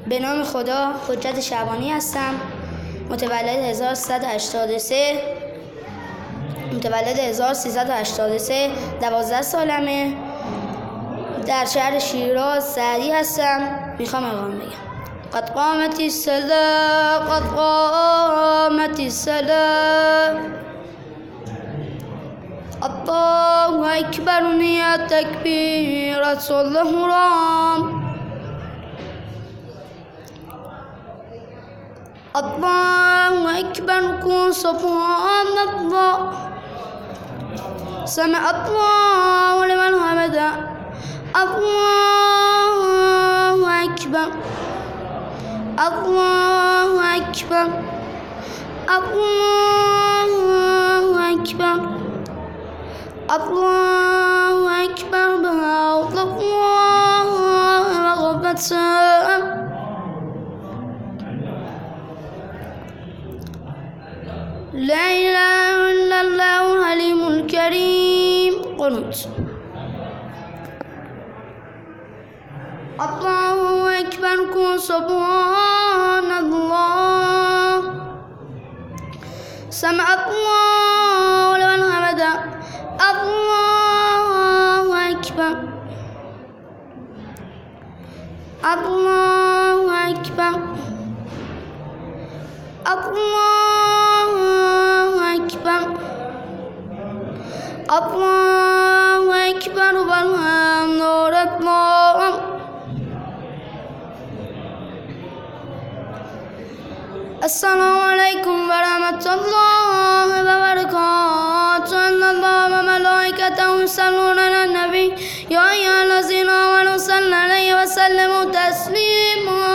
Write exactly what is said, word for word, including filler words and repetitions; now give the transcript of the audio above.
به نام خدا. حجت شعبانی هستم. متولد هزار و سیصد و هشتاد و سه متولد هزار و سیصد و هشتاد و سه دوازده سالمه. در شهر شیراز سعدی هستم. میخوام اقام بگم. قد قامت الصلاة قد قامت الصلاة الله اکبر نیت تکبیرت الله رام الله اکبر کن سبحان الله سمع الله لمن حمده الله اکبر الله اکبر الله اکبر الله اکبر بحول الله و قوته. لا اله الا الله الحلیم الکریم. قنوت. الله اکبر کن سبحان الله سمع الله لمن حمده الله اکبر الله اکبر الله اکبر الله اکبر والحمد لله. السلام علیکم و رحمت الله و برکاته. ان الله و ملائکته یصلون علی النبی یا ایها الذین آمنوا صلوا علیه و سلموا تسلیما.